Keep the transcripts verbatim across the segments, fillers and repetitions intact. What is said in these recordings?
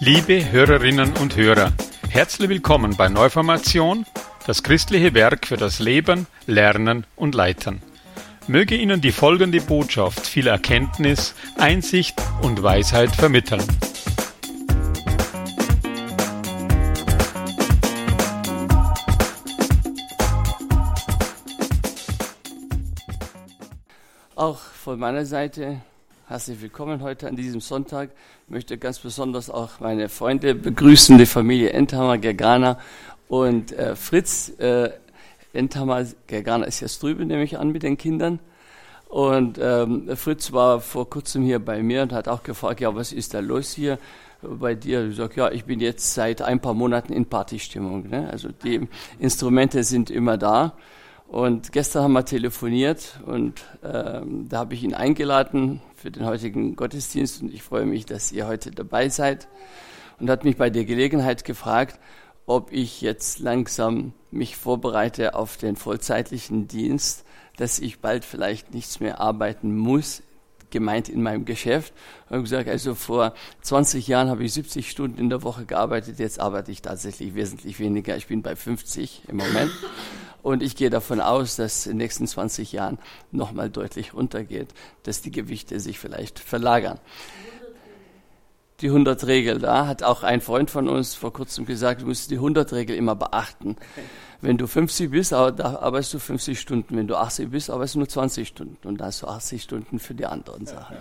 Liebe Hörerinnen und Hörer, herzlich willkommen bei Neuformation, das christliche Werk für das Leben, Lernen und Leiten. Möge Ihnen die folgende Botschaft viel Erkenntnis, Einsicht und Weisheit vermitteln. Auch von meiner Seite herzlich willkommen heute an diesem Sonntag. Ich möchte ganz besonders auch meine Freunde begrüßen, die Familie Enthammer, Gergana und äh, Fritz. Äh, Enthammer, Gergana ist jetzt drüben, nehme ich an, mit den Kindern. Und ähm, Fritz war vor kurzem hier bei mir und hat auch gefragt, ja, was ist da los hier bei dir? Ich sage, ja, ich bin jetzt seit ein paar Monaten in Partystimmung. Ne? Also die Instrumente sind immer da. Und gestern haben wir telefoniert und ähm, da habe ich ihn eingeladen für den heutigen Gottesdienst und ich freue mich, dass ihr heute dabei seid und hat mich bei der Gelegenheit gefragt, ob ich jetzt langsam mich vorbereite auf den vollzeitlichen Dienst, dass ich bald vielleicht nichts mehr arbeiten muss, gemeint in meinem Geschäft. Und ich habe gesagt, also vor zwanzig Jahren habe ich siebzig Stunden in der Woche gearbeitet, jetzt arbeite ich tatsächlich wesentlich weniger. Ich bin bei fünfzig im Moment. Und ich gehe davon aus, dass in den nächsten zwanzig Jahren nochmal deutlich runtergeht, dass die Gewichte sich vielleicht verlagern. Die hundert-Regel, da hat auch ein Freund von uns vor kurzem gesagt, du musst die hundert-Regel immer beachten. Wenn du fünfzig bist, da arbeitest du fünfzig Stunden. Wenn du achtzig bist, arbeitest du nur zwanzig Stunden. Und da hast du achtzig Stunden für die anderen Sachen.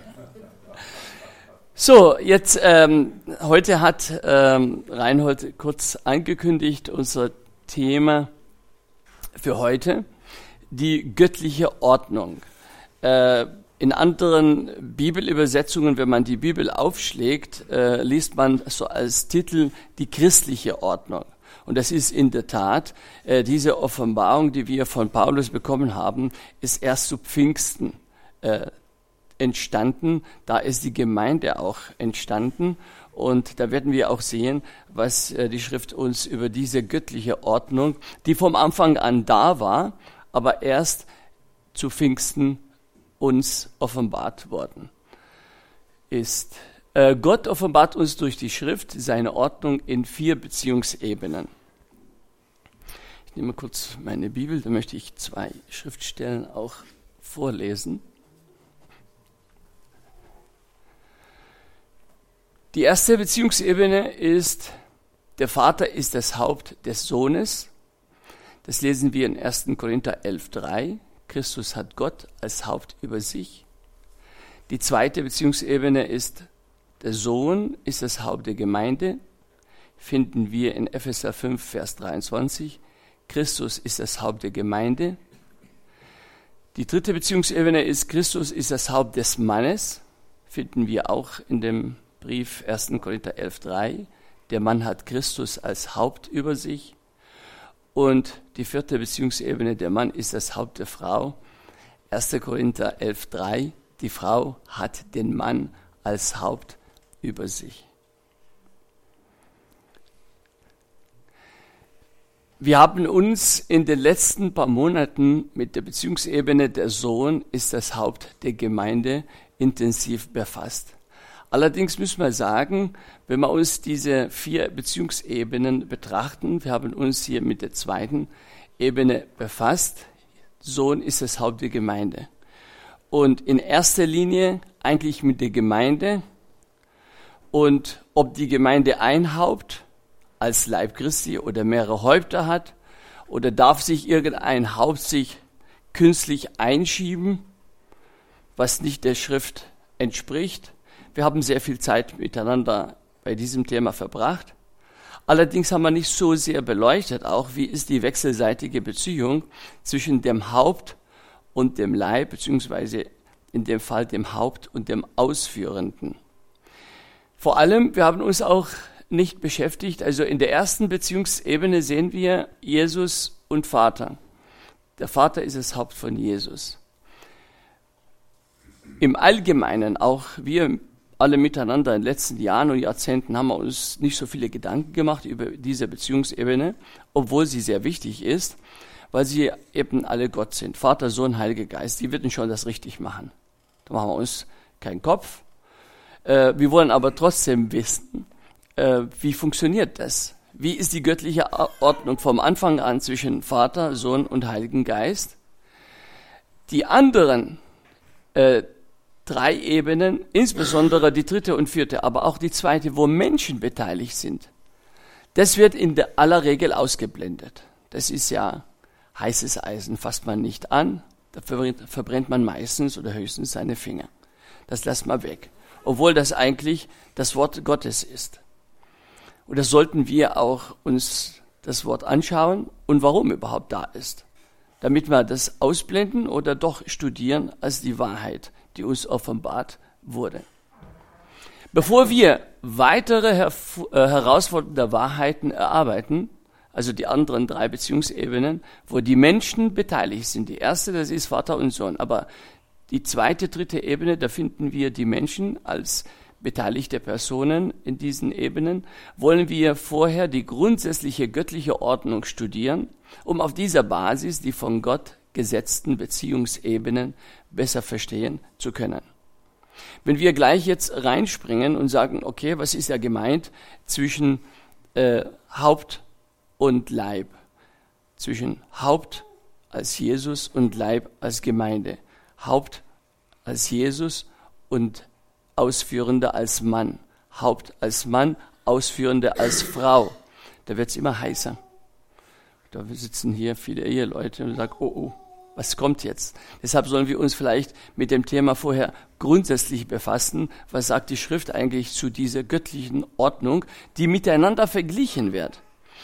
So, jetzt, ähm, heute hat ähm, Reinhold kurz angekündigt, unser Thema für heute, die göttliche Ordnung. Äh, in anderen Bibelübersetzungen, wenn man die Bibel aufschlägt, äh, liest man so als Titel die christliche Ordnung. Und das ist in der Tat, äh, diese Offenbarung, die wir von Paulus bekommen haben, ist erst zu Pfingsten äh, entstanden. Da ist die Gemeinde auch entstanden. Und da werden wir auch sehen, was äh, die Schrift uns über diese göttliche Ordnung, die vom Anfang an da war, aber erst zu Pfingsten uns offenbart worden ist. Äh, Gott offenbart uns durch die Schrift seine Ordnung in vier Beziehungsebenen. Ich nehme kurz meine Bibel, da möchte ich zwei Schriftstellen auch vorlesen. Die erste Beziehungsebene ist, der Vater ist das Haupt des Sohnes. Das lesen wir in ersten Korinther elf drei. Christus hat Gott als Haupt über sich. Die zweite Beziehungsebene ist, der Sohn ist das Haupt der Gemeinde. Finden wir in Epheser fünf, Vers dreiundzwanzig. Christus ist das Haupt der Gemeinde. Die dritte Beziehungsebene ist, Christus ist das Haupt des Mannes. Finden wir auch in dem Brief ersten Korinther elf drei. Der Mann hat Christus als Haupt über sich. Und die vierte Beziehungsebene, der Mann ist das Haupt der Frau. ersten Korinther elf drei. Die Frau hat den Mann als Haupt über sich. Wir haben uns in den letzten paar Monaten mit der Beziehungsebene der Sohn ist das Haupt der Gemeinde intensiv befasst. Allerdings müssen wir sagen, wenn wir uns diese vier Beziehungsebenen betrachten, wir haben uns hier mit der zweiten Ebene befasst, Sohn ist das Haupt der Gemeinde. Und in erster Linie eigentlich mit der Gemeinde und ob die Gemeinde ein Haupt als Leib Christi oder mehrere Häupter hat oder darf sich irgendein Haupt sich künstlich einschieben, was nicht der Schrift entspricht. Wir haben sehr viel Zeit miteinander bei diesem Thema verbracht. Allerdings haben wir nicht so sehr beleuchtet, auch wie ist die wechselseitige Beziehung zwischen dem Haupt und dem Leib, beziehungsweise in dem Fall dem Haupt und dem Ausführenden. Vor allem, wir haben uns auch nicht beschäftigt, also in der ersten Beziehungsebene sehen wir Jesus und Vater. Der Vater ist das Haupt von Jesus. Im Allgemeinen, auch wir alle miteinander in den letzten Jahren und Jahrzehnten haben wir uns nicht so viele Gedanken gemacht über diese Beziehungsebene, obwohl sie sehr wichtig ist, weil sie eben alle Gott sind. Vater, Sohn, Heiliger Geist, die werden schon das richtig machen. Da machen wir uns keinen Kopf. Äh, wir wollen aber trotzdem wissen, äh, wie funktioniert das? Wie ist die göttliche Ordnung vom Anfang an zwischen Vater, Sohn und Heiligen Geist? Die anderen äh, drei Ebenen, insbesondere die dritte und vierte, aber auch die zweite, wo Menschen beteiligt sind, das wird in der aller Regel ausgeblendet. Das ist ja heißes Eisen, fasst man nicht an, da verbrennt man meistens oder höchstens seine Finger. Das lässt man weg, obwohl das eigentlich das Wort Gottes ist. Und das sollten wir auch uns das Wort anschauen und warum überhaupt da ist, damit wir das ausblenden oder doch studieren als die Wahrheit, die uns offenbart wurde. Bevor wir weitere herv- äh, herausfordernde Wahrheiten erarbeiten, also die anderen drei Beziehungsebenen, wo die Menschen beteiligt sind. Die erste, das ist Vater und Sohn, aber die zweite, dritte Ebene, da finden wir die Menschen als beteiligte Personen in diesen Ebenen, wollen wir vorher die grundsätzliche göttliche Ordnung studieren, um auf dieser Basis die von Gott gesetzten Beziehungsebenen besser verstehen zu können. Wenn wir gleich jetzt reinspringen und sagen, okay, was ist ja gemeint zwischen äh, Haupt und Leib, zwischen Haupt als Jesus und Leib als Gemeinde, Haupt als Jesus und Ausführende als Mann, Haupt als Mann, Ausführende als Frau. Da wird es immer heißer. Da sitzen hier viele Eheleute und sagen, oh, oh, was kommt jetzt? Deshalb sollen wir uns vielleicht mit dem Thema vorher grundsätzlich befassen. Was sagt die Schrift eigentlich zu dieser göttlichen Ordnung, die miteinander verglichen wird?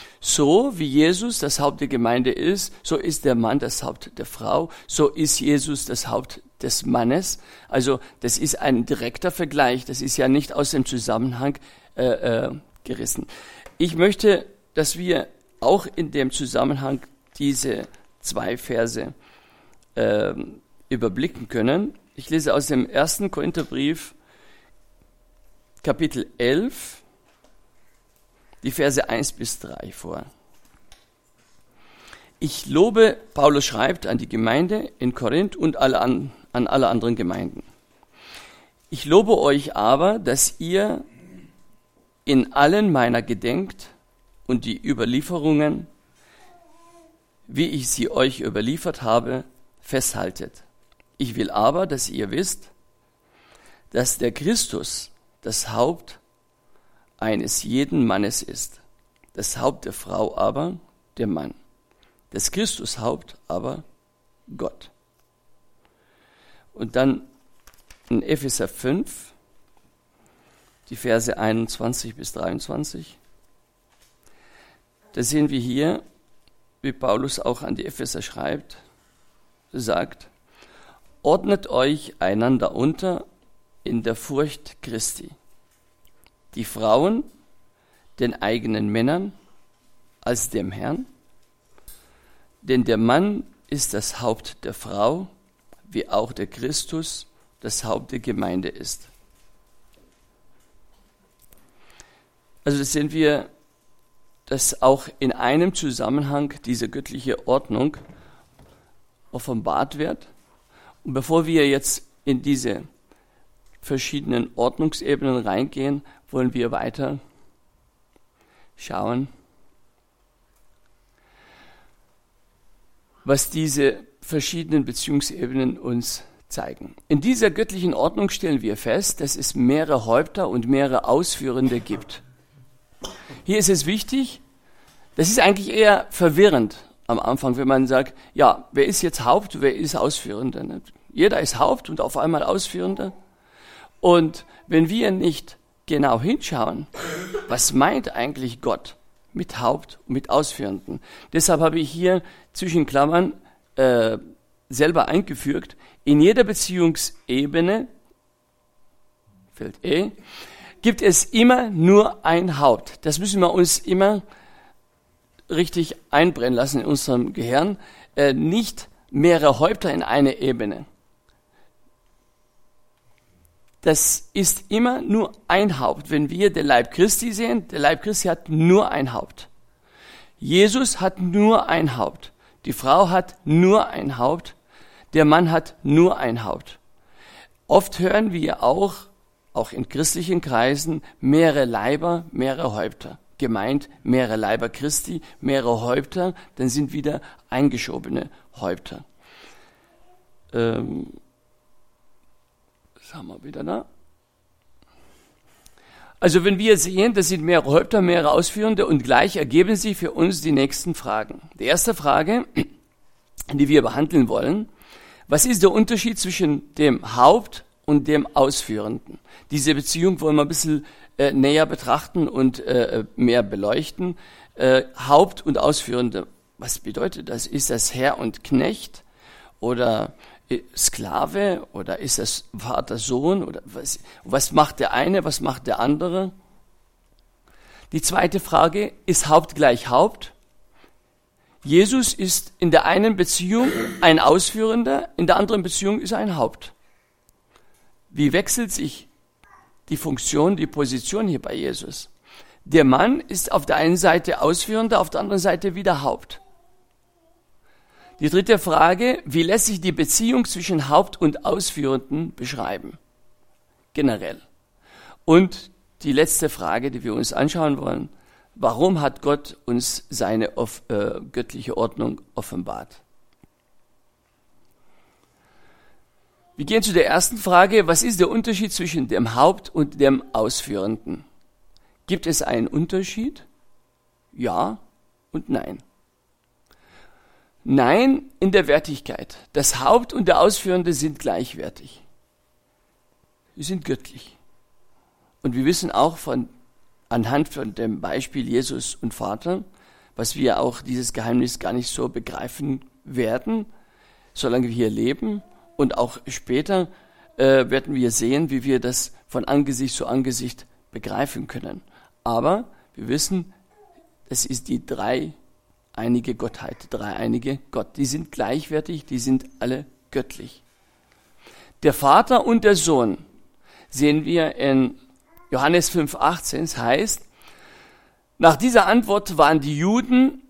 So wie Jesus das Haupt der Gemeinde ist, so ist der Mann das Haupt der Frau, so ist Jesus das Haupt des Mannes. Also das ist ein direkter Vergleich, das ist ja nicht aus dem Zusammenhang äh, äh, gerissen. Ich möchte, dass wir auch in dem Zusammenhang diese zwei Verse äh, überblicken können. Ich lese aus dem ersten Korintherbrief, Kapitel elf, die Verse eins bis drei vor. Ich lobe, Paulus schreibt an die Gemeinde in Korinth und alle an, an alle anderen Gemeinden. Ich lobe euch aber, dass ihr in allen meiner gedenkt und die Überlieferungen, wie ich sie euch überliefert habe, festhaltet. Ich will aber, dass ihr wisst, dass der Christus das Haupt eines jeden Mannes ist, das Haupt der Frau aber der Mann, des Christus Haupt aber Gott. Und dann in Epheser fünf, die Verse einundzwanzig bis dreiundzwanzig, da sehen wir hier, wie Paulus auch an die Epheser schreibt, sagt, ordnet euch einander unter in der Furcht Christi. Die Frauen den eigenen Männern als dem Herrn, denn der Mann ist das Haupt der Frau, wie auch der Christus das Haupt der Gemeinde ist. Also das sehen wir, dass auch in einem Zusammenhang diese göttliche Ordnung offenbart wird. Und bevor wir jetzt in diese verschiedenen Ordnungsebenen reingehen, wollen wir weiter schauen, was diese verschiedenen Beziehungsebenen uns zeigen. In dieser göttlichen Ordnung stellen wir fest, dass es mehrere Häupter und mehrere Ausführende gibt. Hier ist es wichtig, das ist eigentlich eher verwirrend am Anfang, wenn man sagt, ja, wer ist jetzt Haupt, wer ist Ausführender? Jeder ist Haupt und auf einmal Ausführender. Und wenn wir nicht genau hinschauen, was meint eigentlich Gott mit Haupt und mit Ausführenden? Deshalb habe ich hier zwischen Klammern äh, selber eingefügt, in jeder Beziehungsebene, fällt eh, gibt es immer nur ein Haupt. Das müssen wir uns immer richtig einbrennen lassen in unserem Gehirn. Äh, nicht mehrere Häupter in einer Ebene. Das ist immer nur ein Haupt. Wenn wir den Leib Christi sehen, der Leib Christi hat nur ein Haupt. Jesus hat nur ein Haupt. Die Frau hat nur ein Haupt. Der Mann hat nur ein Haupt. Oft hören wir auch auch in christlichen Kreisen, mehrere Leiber, mehrere Häupter. Gemeint mehrere Leiber Christi, mehrere Häupter, dann sind wieder eingeschobene Häupter. Ähm, das haben wir wieder da. Also wenn wir sehen, das sind mehrere Häupter, mehrere Ausführende und gleich ergeben sich für uns die nächsten Fragen. Die erste Frage, die wir behandeln wollen: Was ist der Unterschied zwischen dem Haupt und dem Ausführenden? Diese Beziehung wollen wir ein bisschen äh, näher betrachten und äh, mehr beleuchten. Äh, Haupt und Ausführende, was bedeutet das? Ist das Herr und Knecht oder äh, Sklave oder ist das Vater, Sohn? Oder was, was macht der eine, was macht der andere? Die zweite Frage, ist Haupt gleich Haupt? Jesus ist in der einen Beziehung ein Ausführender, in der anderen Beziehung ist er ein Haupt. Wie wechselt sich die Funktion, die Position hier bei Jesus? Der Mann ist auf der einen Seite Ausführender, auf der anderen Seite wieder Haupt. Die dritte Frage, wie lässt sich die Beziehung zwischen Haupt und Ausführenden beschreiben? Generell. Und die letzte Frage, die wir uns anschauen wollen: Warum hat Gott uns seine off, äh, göttliche Ordnung offenbart? Wir gehen zu der ersten Frage: Was ist der Unterschied zwischen dem Haupt und dem Ausführenden? Gibt es einen Unterschied? Ja und nein. Nein in der Wertigkeit. Das Haupt und der Ausführende sind gleichwertig. Sie sind göttlich. Und wir wissen auch von anhand von dem Beispiel Jesus und Vater, was wir auch dieses Geheimnis gar nicht so begreifen werden, solange wir hier leben. Und auch später äh, werden wir sehen, wie wir das von Angesicht zu Angesicht begreifen können. Aber wir wissen, es ist die dreieinige Gottheit, dreieinige Gott. Die sind gleichwertig, die sind alle göttlich. Der Vater und der Sohn sehen wir in Johannes fünf achtzehn, es heißt: Nach dieser Antwort waren die Juden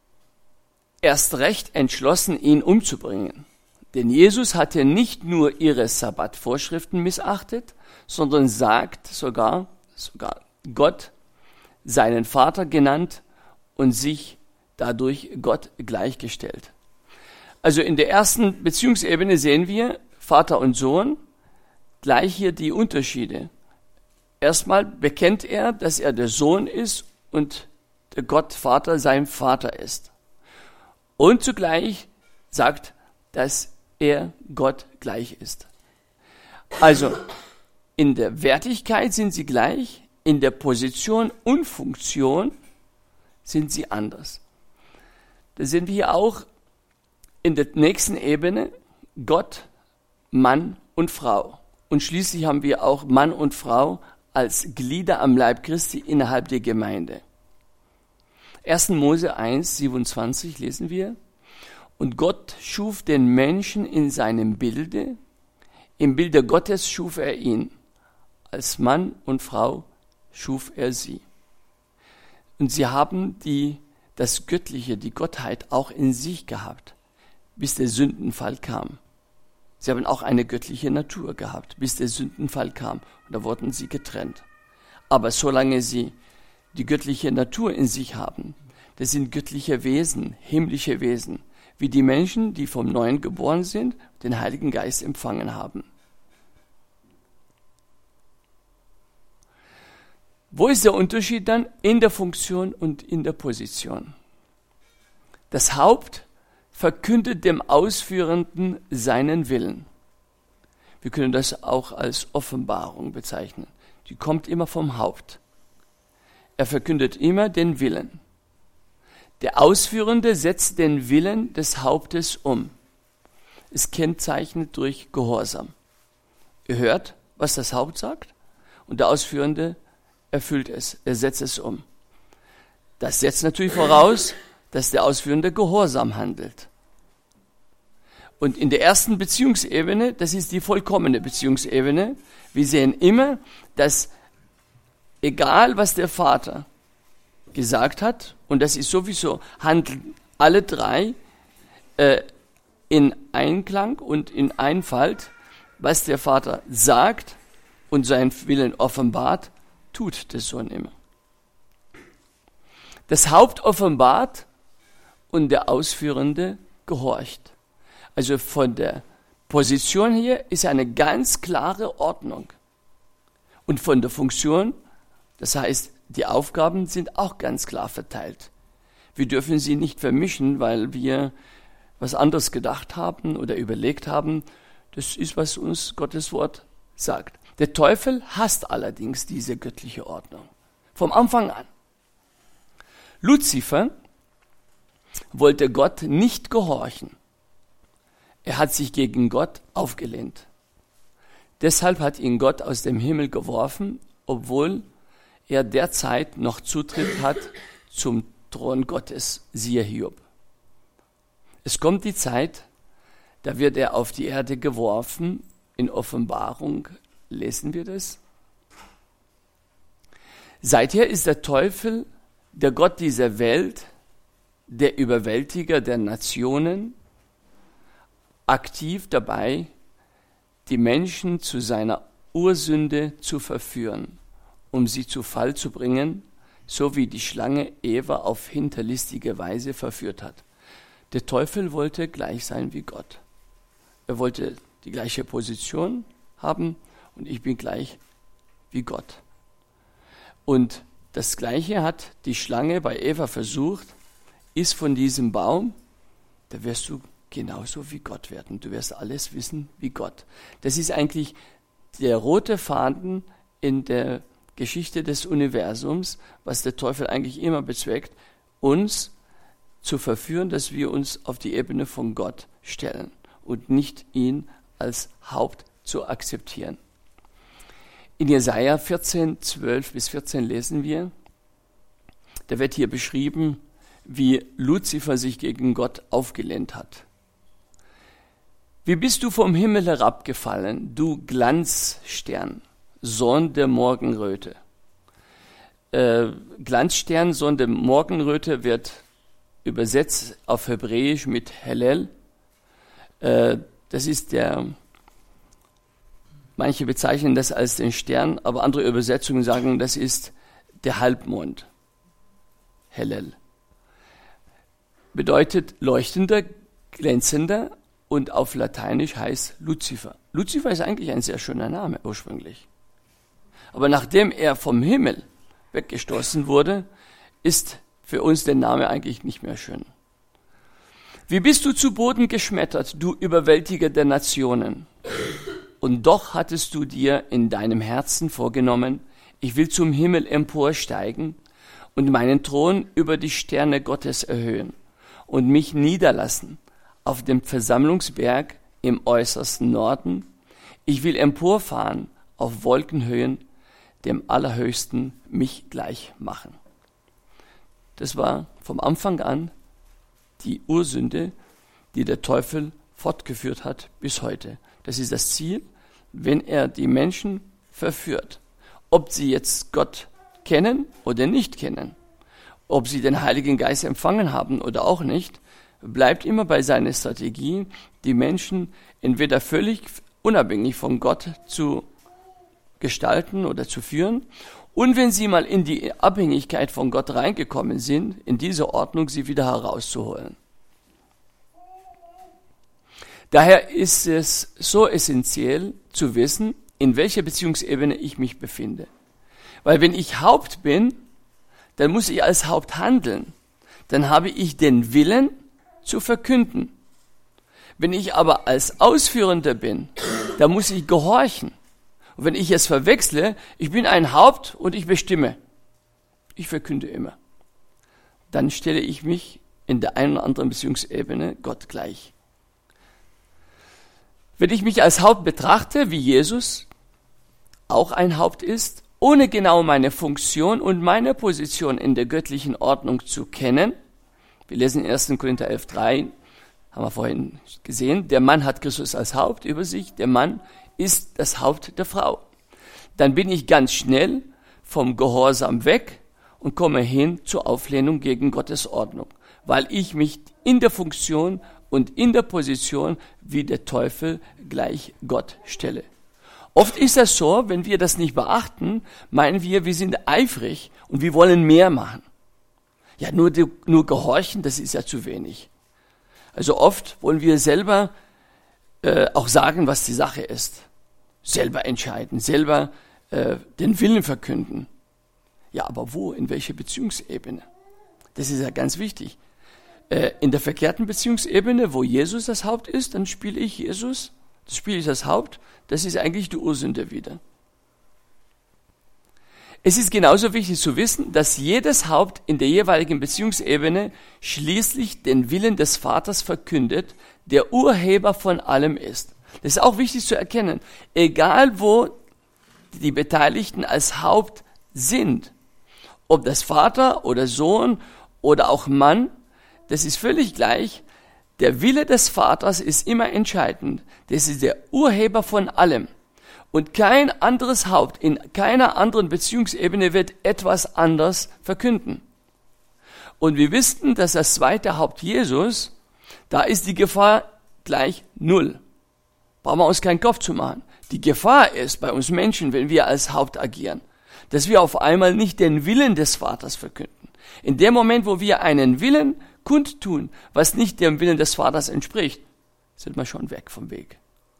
erst recht entschlossen, ihn umzubringen. Denn Jesus hatte nicht nur ihre Sabbatvorschriften missachtet, sondern sagt sogar, sogar Gott seinen Vater genannt und sich dadurch Gott gleichgestellt. Also in der ersten Beziehungsebene sehen wir Vater und Sohn, gleich hier die Unterschiede. Erstmal bekennt er, dass er der Sohn ist und der Gott Vater sein Vater ist. Und zugleich sagt, dass er Gott gleich ist. Also in der Wertigkeit sind sie gleich, in der Position und Funktion sind sie anders. Da sehen wir hier auch in der nächsten Ebene Gott, Mann und Frau. Und schließlich haben wir auch Mann und Frau als Glieder am Leib Christi innerhalb der Gemeinde. erster Mose eins siebenundzwanzig lesen wir: Und Gott schuf den Menschen in seinem Bilde, im Bilde Gottes schuf er ihn, als Mann und Frau schuf er sie. Und sie haben die, das Göttliche, die Gottheit auch in sich gehabt, bis der Sündenfall kam. Sie haben auch eine göttliche Natur gehabt, bis der Sündenfall kam. Und da wurden sie getrennt. Aber solange sie die göttliche Natur in sich haben, das sind göttliche Wesen, himmlische Wesen, wie die Menschen, die vom Neuen geboren sind, den Heiligen Geist empfangen haben. Wo ist der Unterschied dann? In der Funktion und in der Position. Das Haupt verkündet dem Ausführenden seinen Willen. Wir können das auch als Offenbarung bezeichnen. Die kommt immer vom Haupt. Er verkündet immer den Willen. Der Ausführende setzt den Willen des Hauptes um. Es kennzeichnet durch Gehorsam. Ihr hört, was das Haupt sagt, und der Ausführende erfüllt es, er setzt es um. Das setzt natürlich voraus, dass der Ausführende gehorsam handelt. Und in der ersten Beziehungsebene, das ist die vollkommene Beziehungsebene, wir sehen immer, dass egal was der Vater gesagt hat, und das ist sowieso, handeln alle drei äh, in Einklang und in Einfalt, was der Vater sagt und seinen Willen offenbart, tut der Sohn immer. Das Haupt offenbart und der Ausführende gehorcht. Also von der Position her ist eine ganz klare Ordnung. Und von der Funktion, das heißt, die Aufgaben sind auch ganz klar verteilt. Wir dürfen sie nicht vermischen, weil wir was anderes gedacht haben oder überlegt haben. Das ist, was uns Gottes Wort sagt. Der Teufel hasst allerdings diese göttliche Ordnung. Vom Anfang an. Luzifer wollte Gott nicht gehorchen. Er hat sich gegen Gott aufgelehnt. Deshalb hat ihn Gott aus dem Himmel geworfen, obwohl er derzeit noch Zutritt hat zum Thron Gottes, siehe Hiob. Es kommt die Zeit, da wird er auf die Erde geworfen. In Offenbarung lesen wir das. Seither ist der Teufel der Gott dieser Welt, der Überwältiger der Nationen, aktiv dabei, die Menschen zu seiner Ursünde zu verführen, um sie zu Fall zu bringen, so wie die Schlange Eva auf hinterlistige Weise verführt hat. Der Teufel wollte gleich sein wie Gott. Er wollte die gleiche Position haben und ich bin gleich wie Gott. Und das Gleiche hat die Schlange bei Eva versucht, iss von diesem Baum, da wirst du genauso wie Gott werden. Du wirst alles wissen wie Gott. Das ist eigentlich der rote Faden in der Geschichte des Universums, was der Teufel eigentlich immer bezweckt, uns zu verführen, dass wir uns auf die Ebene von Gott stellen und nicht ihn als Haupt zu akzeptieren. In Jesaja vierzehn, zwölf bis vierzehn lesen wir, da wird hier beschrieben, wie Luzifer sich gegen Gott aufgelehnt hat. Wie bist du vom Himmel herabgefallen, du Glanzstern, Sohn der Morgenröte. Äh, Glanzstern, Sohn der Morgenröte wird übersetzt auf Hebräisch mit Hellel. Äh, das ist der, manche bezeichnen das als den Stern, aber andere Übersetzungen sagen, das ist der Halbmond. Hellel. Bedeutet leuchtender, glänzender und auf Lateinisch heißt Luzifer. Luzifer ist eigentlich ein sehr schöner Name ursprünglich. Aber nachdem er vom Himmel weggestoßen wurde, ist für uns der Name eigentlich nicht mehr schön. Wie bist du zu Boden geschmettert, du Überwältiger der Nationen? Und doch hattest du dir in deinem Herzen vorgenommen, ich will zum Himmel emporsteigen und meinen Thron über die Sterne Gottes erhöhen und mich niederlassen auf dem Versammlungsberg im äußersten Norden. Ich will emporfahren auf Wolkenhöhen, dem Allerhöchsten mich gleich machen. Das war vom Anfang an die Ursünde, die der Teufel fortgeführt hat bis heute. Das ist das Ziel, wenn er die Menschen verführt. Ob sie jetzt Gott kennen oder nicht kennen, ob sie den Heiligen Geist empfangen haben oder auch nicht, bleibt immer bei seiner Strategie, die Menschen entweder völlig unabhängig von Gott zu gestalten oder zu führen, und wenn sie mal in die Abhängigkeit von Gott reingekommen sind, in diese Ordnung sie wieder herauszuholen. Daher ist es so essentiell zu wissen, in welcher Beziehungsebene ich mich befinde. Weil wenn ich Haupt bin, dann muss ich als Haupt handeln. Dann habe ich den Willen zu verkünden. Wenn ich aber als Ausführender bin, dann muss ich gehorchen. Und wenn ich es verwechsle, ich bin ein Haupt und ich bestimme. Ich verkünde immer. Dann stelle ich mich in der einen oder anderen Beziehungsebene Gott gleich. Wenn ich mich als Haupt betrachte, wie Jesus auch ein Haupt ist, ohne genau meine Funktion und meine Position in der göttlichen Ordnung zu kennen, wir lesen in ersten Korinther elf drei, haben wir vorhin gesehen, der Mann hat Christus als Haupt über sich, der Mann ist das Haupt der Frau. Dann bin ich ganz schnell vom Gehorsam weg und komme hin zur Auflehnung gegen Gottes Ordnung, weil ich mich in der Funktion und in der Position wie der Teufel gleich Gott stelle. Oft ist das so, wenn wir das nicht beachten, meinen wir, wir sind eifrig und wir wollen mehr machen. Ja, nur, nur gehorchen, das ist ja zu wenig. Also oft wollen wir selber äh, auch sagen, was die Sache ist. Selber entscheiden, selber äh, den Willen verkünden. Ja, aber wo, in welcher Beziehungsebene? Das ist ja ganz wichtig. Äh, in der verkehrten Beziehungsebene, wo Jesus das Haupt ist, dann spiele ich Jesus, das spiele ich das Haupt, das ist eigentlich die Ursünde wieder. Es ist genauso wichtig zu wissen, dass jedes Haupt in der jeweiligen Beziehungsebene schließlich den Willen des Vaters verkündet, der Urheber von allem ist. Das ist auch wichtig zu erkennen. Egal wo die Beteiligten als Haupt sind, ob das Vater oder Sohn oder auch Mann, das ist völlig gleich. Der Wille des Vaters ist immer entscheidend. Das ist der Urheber von allem. Und kein anderes Haupt in keiner anderen Beziehungsebene wird etwas anders verkünden. Und wir wissen, dass das zweite Haupt Jesus, da ist die Gefahr gleich null. Brauchen wir uns keinen Kopf zu machen. Die Gefahr ist bei uns Menschen, wenn wir als Haupt agieren, dass wir auf einmal nicht den Willen des Vaters verkünden. In dem Moment, wo wir einen Willen kundtun, was nicht dem Willen des Vaters entspricht, sind wir schon weg vom Weg.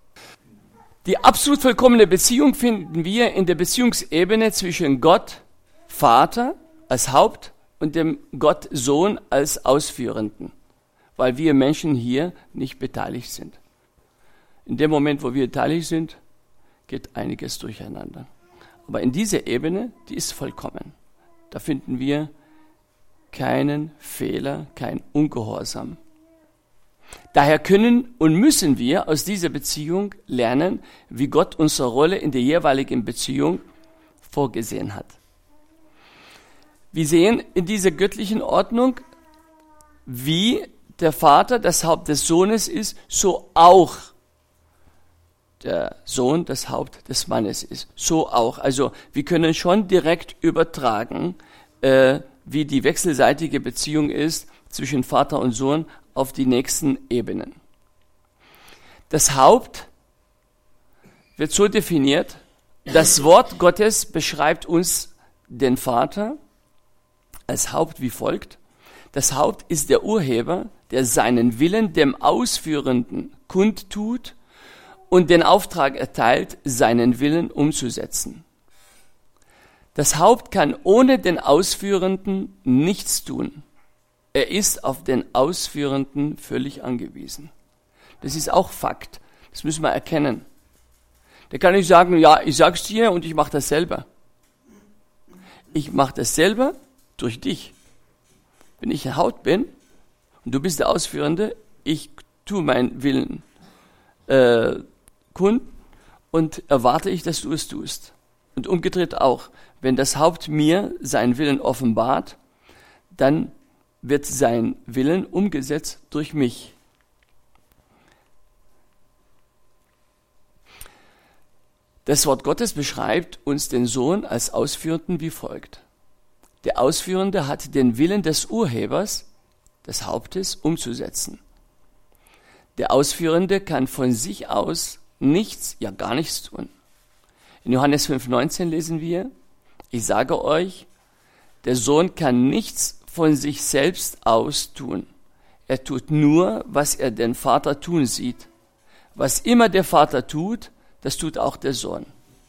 Die absolut vollkommene Beziehung finden wir in der Beziehungsebene zwischen Gott, Vater als Haupt und dem Gott, Sohn als Ausführenden, weil wir Menschen hier nicht beteiligt sind. In dem Moment, wo wir beteiligt sind, geht einiges durcheinander. Aber in dieser Ebene, die ist vollkommen. Da finden wir keinen Fehler, kein Ungehorsam. Daher können und müssen wir aus dieser Beziehung lernen, wie Gott unsere Rolle in der jeweiligen Beziehung vorgesehen hat. Wir sehen in dieser göttlichen Ordnung, wie der Vater das Haupt des Sohnes ist, so auch der Sohn das Haupt des Mannes ist. So auch. Also wir können schon direkt übertragen, äh, wie die wechselseitige Beziehung ist zwischen Vater und Sohn auf die nächsten Ebenen. Das Haupt wird so definiert, das Wort Gottes beschreibt uns den Vater als Haupt wie folgt. Das Haupt ist der Urheber, der seinen Willen dem Ausführenden kundtut und den Auftrag erteilt, seinen Willen umzusetzen. Das Haupt kann ohne den Ausführenden nichts tun. Er ist auf den Ausführenden völlig angewiesen. Das ist auch Fakt. Das müssen wir erkennen. Der kann nicht sagen, ja, ich sag's dir und ich mache das selber. Ich mache das selber durch dich. Wenn ich ein Haupt bin und du bist der Ausführende, ich tue meinen Willen äh, kund und erwarte ich, dass du es tust. Und umgedreht auch. Wenn das Haupt mir seinen Willen offenbart, dann wird sein Willen umgesetzt durch mich. Das Wort Gottes beschreibt uns den Sohn als Ausführenden wie folgt. Der Ausführende hat den Willen des Urhebers, des Hauptes, umzusetzen. Der Ausführende kann von sich aus nichts, ja gar nichts tun. In Johannes fünf neunzehn lesen wir, ich sage euch, der Sohn kann nichts von sich selbst aus tun. Er tut nur, was er den Vater tun sieht. Was immer der Vater tut, das tut auch der Sohn.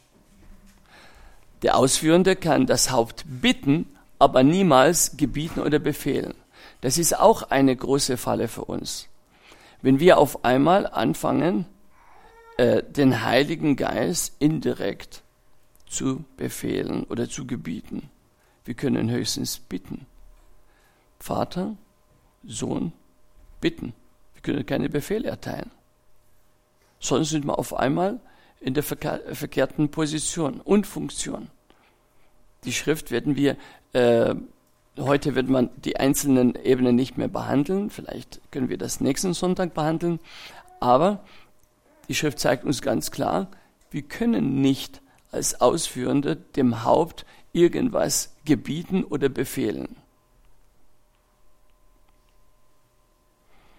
Der Ausführende kann das Haupt bitten, aber niemals gebieten oder befehlen. Das ist auch eine große Falle für uns. Wenn wir auf einmal anfangen, äh, den Heiligen Geist indirekt zu befehlen oder zu gebieten. Wir können höchstens bitten. Vater, Sohn, bitten. Wir können keine Befehle erteilen. Sonst sind wir auf einmal in der verkehr- verkehrten Position und Funktion. Die Schrift werden wir, äh, heute wird man die einzelnen Ebenen nicht mehr behandeln. Vielleicht können wir das nächsten Sonntag behandeln. Aber die Schrift zeigt uns ganz klar, wir können nicht als Ausführende dem Haupt irgendwas gebieten oder befehlen.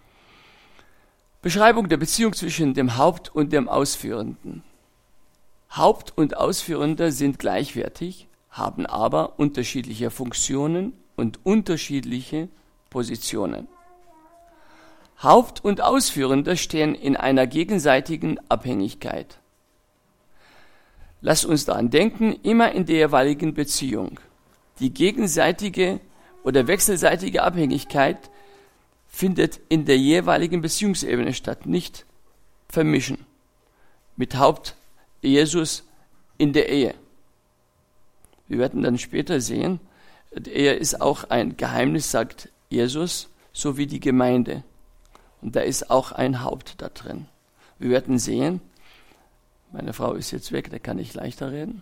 Beschreibung der Beziehung zwischen dem Haupt und dem Ausführenden. Haupt und Ausführender sind gleichwertig, haben aber unterschiedliche Funktionen und unterschiedliche Positionen. Haupt und Ausführender stehen in einer gegenseitigen Abhängigkeit. Lass uns daran denken, immer in der jeweiligen Beziehung. Die gegenseitige oder wechselseitige Abhängigkeit findet in der jeweiligen Beziehungsebene statt, nicht vermischen. Mit Haupt Jesus in der Ehe. Wir werden dann später sehen, die Ehe ist auch ein Geheimnis, sagt Jesus, so wie die Gemeinde. Und da ist auch ein Haupt da drin. Wir werden sehen, meine Frau ist jetzt weg, da kann ich leichter reden,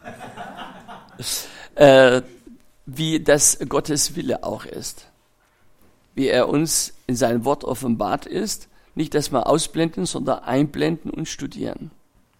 äh, wie das Gottes Wille auch ist. Wie er uns in seinem Wort offenbart ist, nicht das mal ausblenden, sondern einblenden und studieren.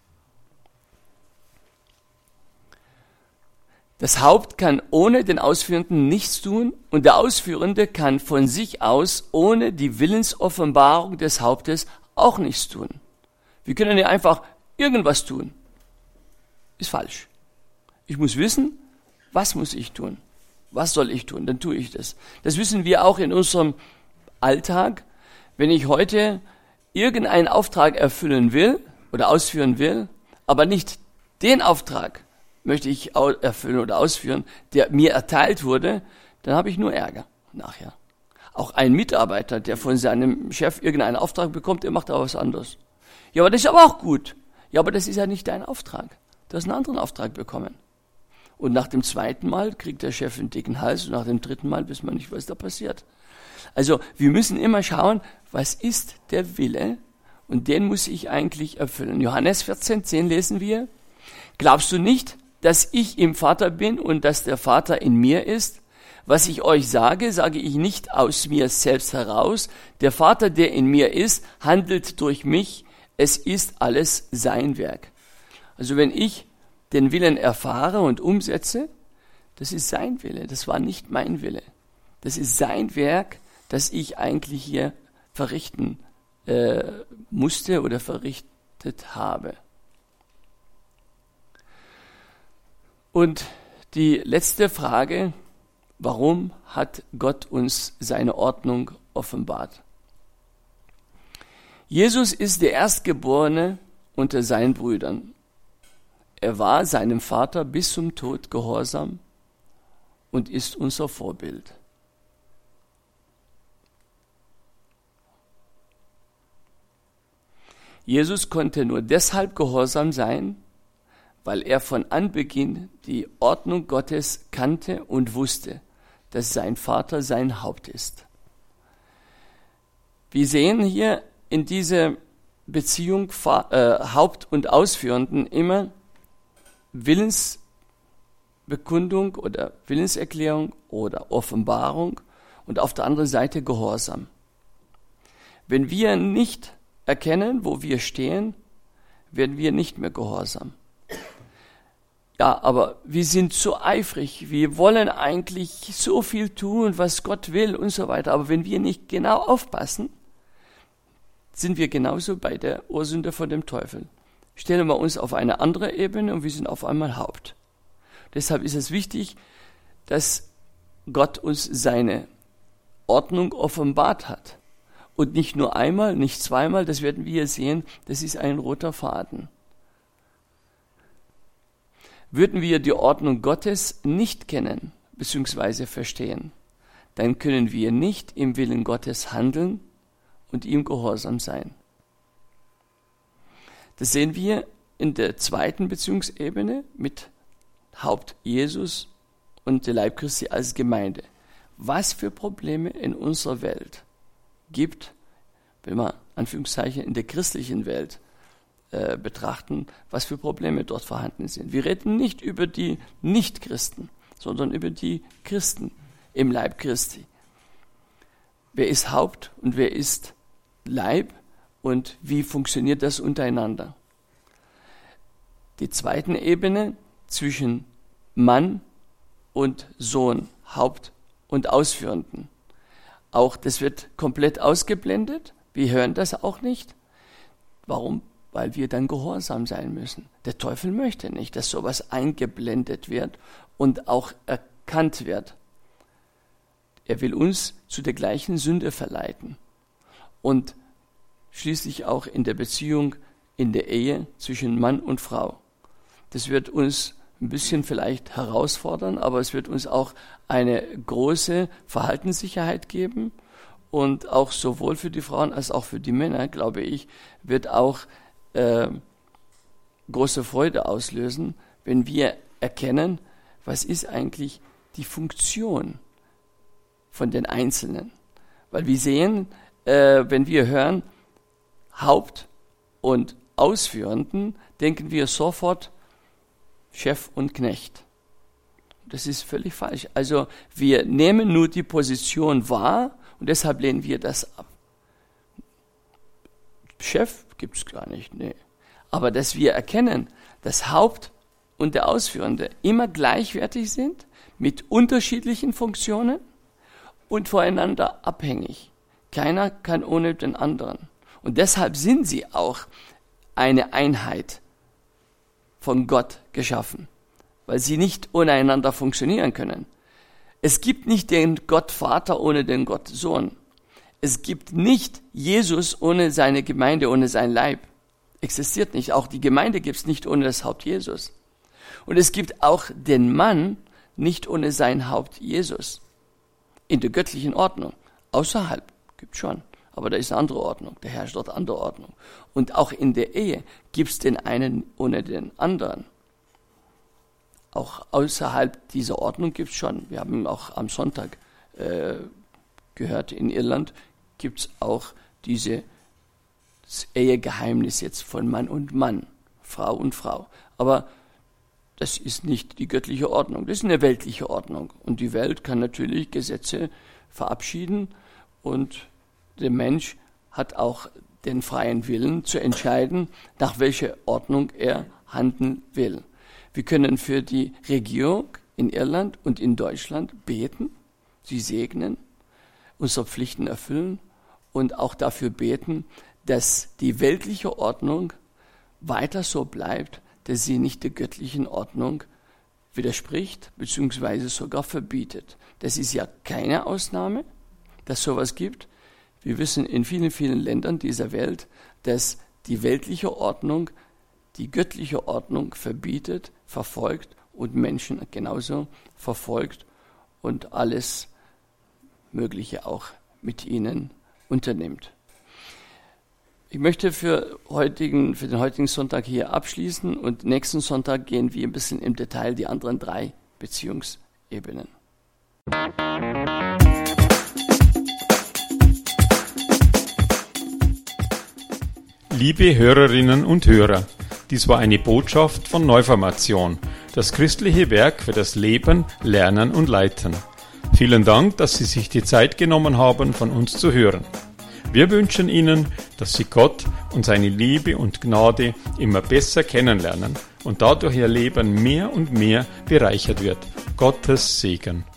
Das Haupt kann ohne den Ausführenden nichts tun und der Ausführende kann von sich aus ohne die Willensoffenbarung des Hauptes auch nichts tun. Wir können ja einfach irgendwas tun. Ist falsch. Ich muss wissen, was muss ich tun? Was soll ich tun? Dann tue ich das. Das wissen wir auch in unserem Alltag. Wenn ich heute irgendeinen Auftrag erfüllen will oder ausführen will, aber nicht den Auftrag möchte ich erfüllen oder ausführen, der mir erteilt wurde, dann habe ich nur Ärger nachher. Auch ein Mitarbeiter, der von seinem Chef irgendeinen Auftrag bekommt, der macht aber was anderes. Ja, aber das ist aber auch gut. Ja, aber das ist ja nicht dein Auftrag. Du hast einen anderen Auftrag bekommen. Und nach dem zweiten Mal kriegt der Chef einen dicken Hals und nach dem dritten Mal weiß man nicht, was da passiert. Also wir müssen immer schauen, was ist der Wille? Und den muss ich eigentlich erfüllen. Johannes vierzehn zehn lesen wir. Glaubst du nicht, dass ich im Vater bin und dass der Vater in mir ist? Was ich euch sage, sage ich nicht aus mir selbst heraus. Der Vater, der in mir ist, handelt durch mich. Es ist alles sein Werk. Also wenn ich den Willen erfahre und umsetze, das ist sein Wille, das war nicht mein Wille. Das ist sein Werk, das ich eigentlich hier verrichten äh, musste oder verrichtet habe. Und die letzte Frage, warum hat Gott uns seine Ordnung offenbart? Jesus ist der Erstgeborene unter seinen Brüdern. Er war seinem Vater bis zum Tod gehorsam und ist unser Vorbild. Jesus konnte nur deshalb gehorsam sein, weil er von Anbeginn die Ordnung Gottes kannte und wusste, dass sein Vater sein Haupt ist. Wir sehen hier in dieser Beziehung äh, Haupt und Ausführenden immer Willensbekundung oder Willenserklärung oder Offenbarung und auf der anderen Seite Gehorsam. Wenn wir nicht erkennen, wo wir stehen, werden wir nicht mehr gehorsam. Ja, aber wir sind so eifrig, wir wollen eigentlich so viel tun, was Gott will und so weiter. Aber wenn wir nicht genau aufpassen, sind wir genauso bei der Ursünde von dem Teufel. Stellen wir uns auf eine andere Ebene und wir sind auf einmal Haupt. Deshalb ist es wichtig, dass Gott uns seine Ordnung offenbart hat. Und nicht nur einmal, nicht zweimal, das werden wir sehen, das ist ein roter Faden. Würden wir die Ordnung Gottes nicht kennen bzw. verstehen, dann können wir nicht im Willen Gottes handeln und ihm gehorsam sein. Das sehen wir in der zweiten Beziehungsebene mit Haupt Jesus und der Leib Christi als Gemeinde. Was für Probleme in unserer Welt gibt, wenn wir Anführungszeichen in der christlichen Welt äh, betrachten, was für Probleme dort vorhanden sind. Wir reden nicht über die Nichtchristen, sondern über die Christen im Leib Christi. Wer ist Haupt und wer ist Leib und wie funktioniert das untereinander? Die zweite Ebene zwischen Mann und Sohn, Haupt und Ausführenden. Auch das wird komplett ausgeblendet. Wir hören das auch nicht. Warum? weil wir dann gehorsam sein müssen. Der Teufel möchte nicht, dass sowas eingeblendet wird und auch erkannt wird. Er will uns zu der gleichen Sünde verleiten und schließlich auch in der Beziehung, in der Ehe zwischen Mann und Frau. Das wird uns ein bisschen vielleicht herausfordern, aber es wird uns auch eine große Verhaltenssicherheit geben und auch sowohl für die Frauen als auch für die Männer, glaube ich, wird auch äh, große Freude auslösen, wenn wir erkennen, was ist eigentlich die Funktion von den Einzelnen. Weil wir sehen, äh, wenn wir hören Haupt und Ausführenden, denken wir sofort Chef und Knecht. Das ist völlig falsch. Also wir nehmen nur die Position wahr und deshalb lehnen wir das ab. Chef gibt es gar nicht, nee. Aber dass wir erkennen, dass Haupt und der Ausführende immer gleichwertig sind, mit unterschiedlichen Funktionen und voneinander abhängig. Keiner kann ohne den anderen. Und deshalb sind sie auch eine Einheit von Gott geschaffen, weil sie nicht ohne einander funktionieren können. Es gibt nicht den Gott Vater ohne den Gott Sohn. Es gibt nicht Jesus ohne seine Gemeinde, ohne sein Leib. Existiert nicht. Auch die Gemeinde gibt es nicht ohne das Haupt Jesus. Und es gibt auch den Mann nicht ohne sein Haupt Jesus. In der göttlichen Ordnung. Außerhalb gibt es schon. Aber da ist eine andere Ordnung. Da herrscht dort andere Ordnung. Und auch in der Ehe gibt es den einen ohne den anderen. Auch außerhalb dieser Ordnung gibt es schon. Wir haben auch am Sonntag äh, gehört, in Irland gibt es auch dieses Ehegeheimnis jetzt von Mann und Mann, Frau und Frau. Aber das ist nicht die göttliche Ordnung, das ist eine weltliche Ordnung. Und die Welt kann natürlich Gesetze verabschieden und der Mensch hat auch den freien Willen zu entscheiden, nach welcher Ordnung er handeln will. Wir können für die Regierung in Irland und in Deutschland beten, sie segnen, unsere Pflichten erfüllen und auch dafür beten, dass die weltliche Ordnung weiter so bleibt, dass sie nicht der göttlichen Ordnung widerspricht, beziehungsweise sogar verbietet. Das ist ja keine Ausnahme, dass sowas gibt. Wir wissen in vielen, vielen Ländern dieser Welt, dass die weltliche Ordnung die göttliche Ordnung verbietet, verfolgt und Menschen genauso verfolgt und alles Mögliche auch mit ihnen unternimmt. Ich möchte für, heutigen, für den heutigen Sonntag hier abschließen und nächsten Sonntag gehen wir ein bisschen im Detail die anderen drei Beziehungsebenen. Liebe Hörerinnen und Hörer, dies war eine Botschaft von Neuformation, das christliche Werk für das Leben, Lernen und Leiten. Vielen Dank, dass Sie sich die Zeit genommen haben, von uns zu hören. Wir wünschen Ihnen, dass Sie Gott und seine Liebe und Gnade immer besser kennenlernen und dadurch Ihr Leben mehr und mehr bereichert wird. Gottes Segen.